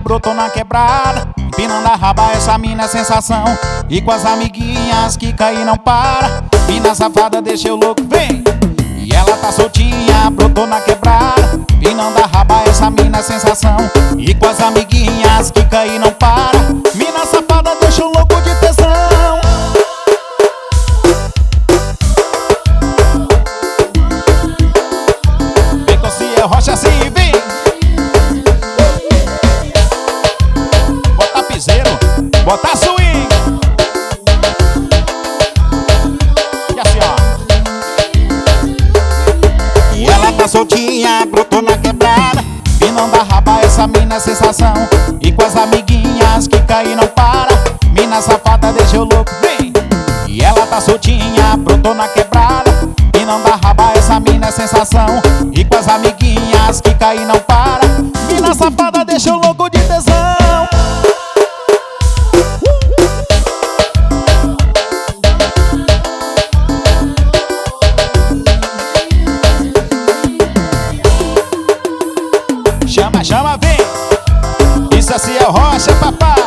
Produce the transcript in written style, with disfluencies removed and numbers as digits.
brotou na quebrada, empinando a raba, essa mina é sensação. E com as amiguinhas que cair não para. Mina safada deixa eu louco, vem! E ela tá soltinha, brotou na quebrada, empinando a raba, essa mina é sensação. E com as amiguinhas que cair não para. Mina safada deixa eu louco de tesão. Vem com Ciel Rocha assim, vem! Bota piseiro, bota swing. E assim, ó. E ela tá soltinha, brotou na quebrada, empinando a raba, essa mina é sensação. E com as amiguinhas que cair não para. Mina safada deixa eu louco, vem! E ela tá soltinha, brotou na quebrada, empinando a raba, essa mina é sensação. E com as amiguinhas que cair não para. Mina safada deixa eu louco de tesão. Chama, chama, vem! Isso é Ciel Rocha, papai!